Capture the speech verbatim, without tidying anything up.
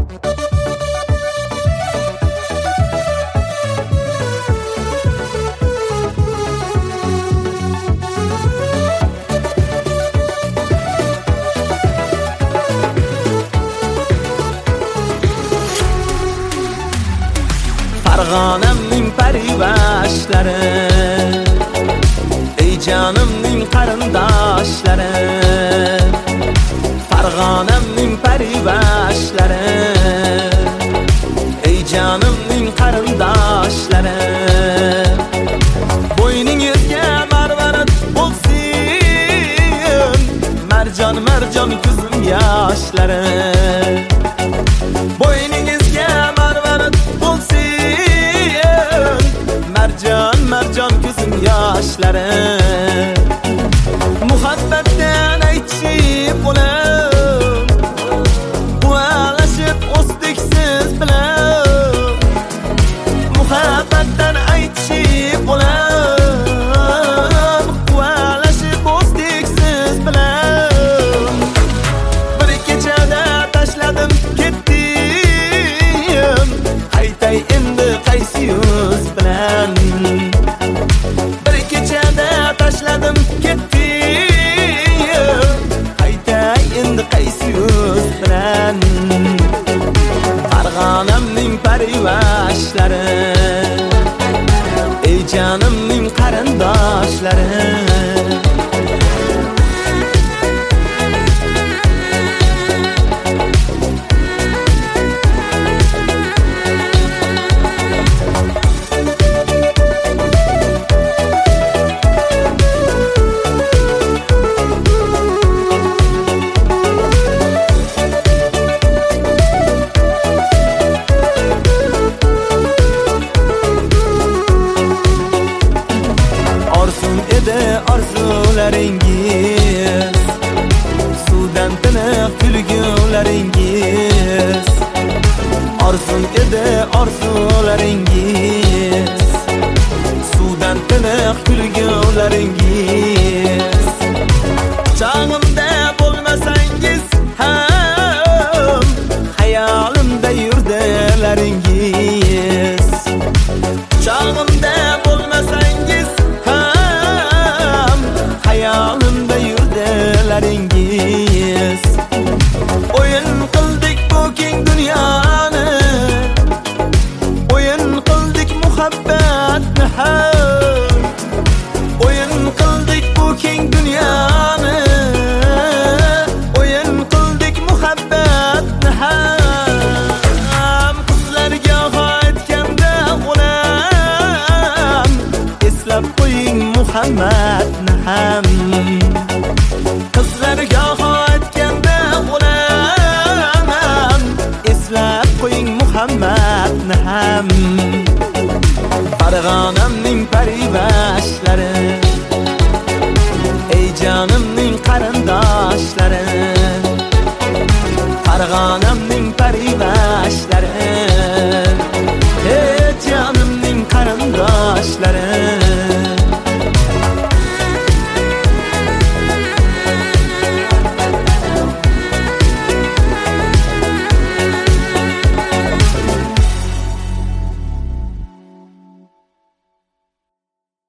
Farg'onamning parivashlari, ey jonimning qarindoshlari. Farg'onamning parivashlari, ey jonimning qarindoshlari. Bo'yningizga marvarat bo'lsin, marjon marjon ko'zim yoshlari. Bo'yningizga marvarat bo'lsin, marjon marjon ko'zim yoshlari. Muhabbatdan aytishib bo'lib, quvlashib o'sdik siz bilan. Muhabbatdan aytishib bo'lib, quvlashib o'sdik siz bilan. Bir kechada tashladim ketdim, qaytay endi qaysi yo'l bilan. Bir kechada tashladim ketdim, qaytay endi qaysi yo'l bilan. Farg'onamning parivashlari, ey jonimning qarindoshlari. Orzularingiz, suvdan tiniq kulgularingiz. Orzum edi orzularingiz, suvdan tiniq kulgularingiz. Chog'imda bo'lmasangiz ham, hayolimda yurdilaringiz. Chog'imda bo'lmasangiz hayolimda yurdilaringiz. O'yin qildik bu keng dunyoni, o'yin qildik muhabbatni ham. O'yin qildik bu keng dunyoni, o'yin qildik muhabbatni ham. Qizlarga aytganda o'lam, eslab qo'ying Muhammadni ham. Qizlarga aytganda o'laman, eslab qo'ying Muhammadni ham. Farg'onamning parivashlari, ey jonimning qarindoshlari. Farg'onamning parivashlari,